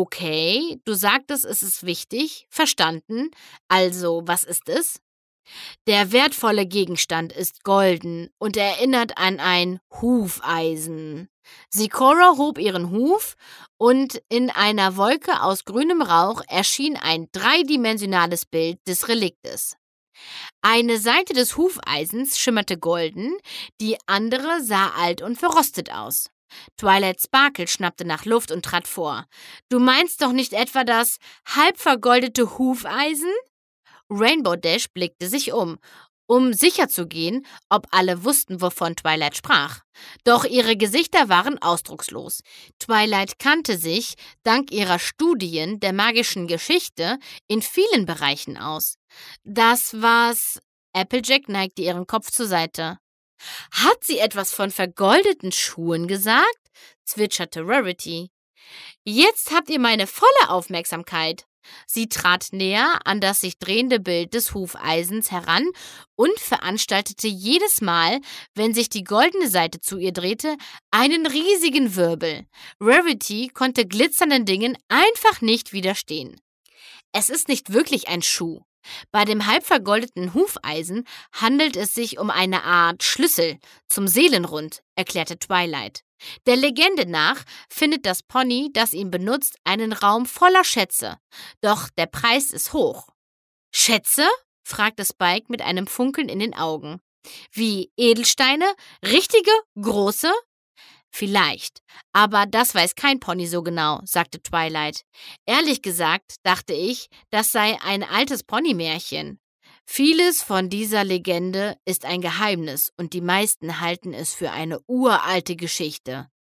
Okay, du sagtest, es ist wichtig. Verstanden. Also, was ist es? Der wertvolle Gegenstand ist golden und erinnert an ein Hufeisen. Sikora hob ihren Huf und in einer Wolke aus grünem Rauch erschien ein dreidimensionales Bild des Reliktes. Eine Seite des Hufeisens schimmerte golden, die andere sah alt und verrostet aus. Twilight Sparkle schnappte nach Luft und trat vor. »Du meinst doch nicht etwa das halb vergoldete Hufeisen?« Rainbow Dash blickte sich um sicherzugehen, ob alle wussten, wovon Twilight sprach. Doch ihre Gesichter waren ausdruckslos. Twilight kannte sich, dank ihrer Studien der magischen Geschichte, in vielen Bereichen aus. Das war's. Applejack neigte ihren Kopf zur Seite. »Hat sie etwas von vergoldeten Schuhen gesagt?« zwitscherte Rarity. »Jetzt habt ihr meine volle Aufmerksamkeit.« Sie trat näher an das sich drehende Bild des Hufeisens heran und veranstaltete jedes Mal, wenn sich die goldene Seite zu ihr drehte, einen riesigen Wirbel. Rarity konnte glitzernden Dingen einfach nicht widerstehen. Es ist nicht wirklich ein Schuh. Bei dem halb vergoldeten Hufeisen handelt es sich um eine Art Schlüssel zum Seelenrund, erklärte Twilight. Der Legende nach findet das Pony, das ihn benutzt, einen Raum voller Schätze. Doch der Preis ist hoch. »Schätze?« fragte Spike mit einem Funkeln in den Augen. »Wie Edelsteine? Richtige? Große?« »Vielleicht, aber das weiß kein Pony so genau«, sagte Twilight. »Ehrlich gesagt dachte ich, das sei ein altes Ponymärchen. Vieles von dieser Legende ist ein Geheimnis und die meisten halten es für eine uralte Geschichte.